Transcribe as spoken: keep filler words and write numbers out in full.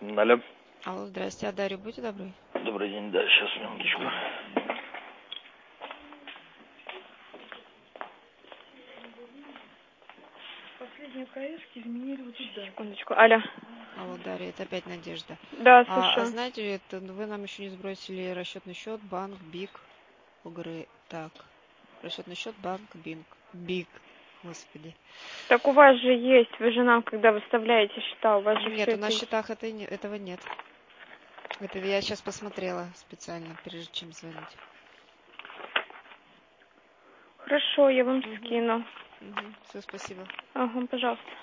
Алло. Алло, здрасте, а Дарью, будьте добры. Добрый день, да, сейчас, минуточку. Последние проездки изменили вот туда. Секундочку. Алло. Алло, Дарья, это опять Надежда. Да, А, а слушаю. знаете, это, вы нам еще не сбросили расчетный счет, банк, БИК, ОГР, так. Расчетный счет, банк, БИК, БИК, господи. Так у вас же есть, вы же нам, когда выставляете счета, у вас же Нет, все у нас это в счетах это, не- этого нет. Это я сейчас посмотрела специально, прежде чем звонить. Хорошо, я вам Угу. скину. Угу. Все, спасибо. Ага, пожалуйста.